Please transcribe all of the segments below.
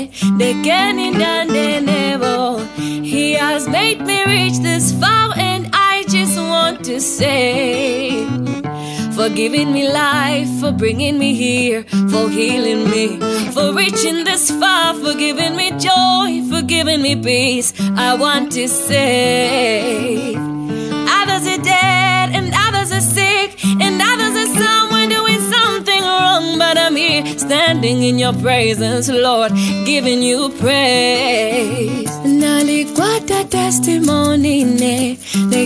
He has made me reach this far, and I just want to say, for giving me life, for bringing me here, for healing me, for reaching this far, for giving me joy, for giving me peace. I want to say, others are dead and others are sick and others are somewhere doing something wrong, but I'm here standing in your presence, Lord, giving you praise. Nalikwata testimony ne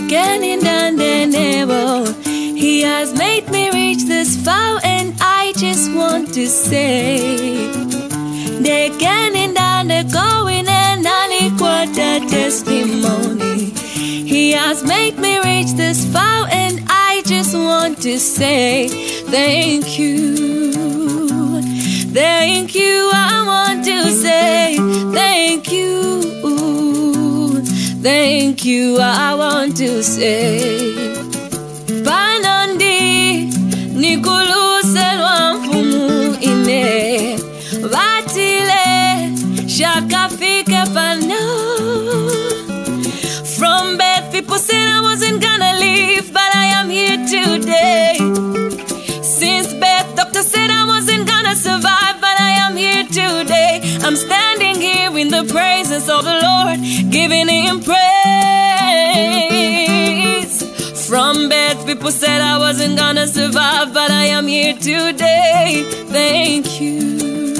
nebo. He has made me reach this far, and I just want to say, they getting down, they're going, and nalikwata testimony. He has made me reach this far, and I just want to say, thank you. Thank you, I want to say, thank you. Thank you, I want to say. Panandi nikuluselwa mfumu ine Vatile shakafike pano. From birth people said I wasn't gonna live, but I am here today. Since birth doctor said I wasn't gonna survive, but I am here today. I'm standing here in the presence of the Lord, giving him praise. From birth people said I wasn't gonna survive, but I am here today. Thank you.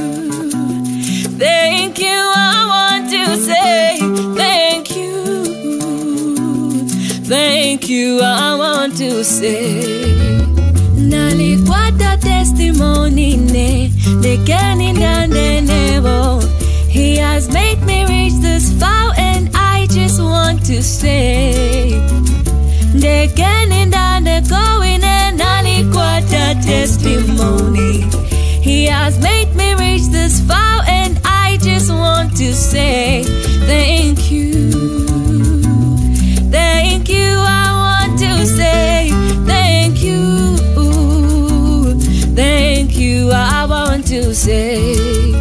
Thank you, I want to say thank you. Thank you, I want to say. Nalikwata testimony ne nebo. He has made me reach this far, and I just want to say, they getting down, they're going, and nalikwata testimony. He has made me reach this far, and I just want to say, thank you. Thank you, I want to say, thank you. Thank you, I want to say,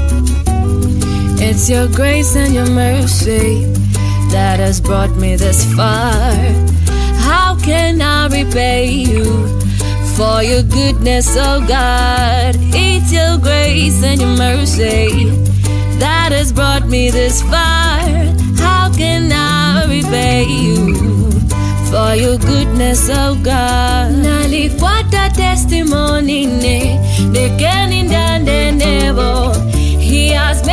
it's your grace and your mercy that has brought me this far. How can I repay you for your goodness, oh God? It's your grace and your mercy that has brought me this far. How can I repay you for your goodness, oh God? Nalikwata testimony ne nebo. He has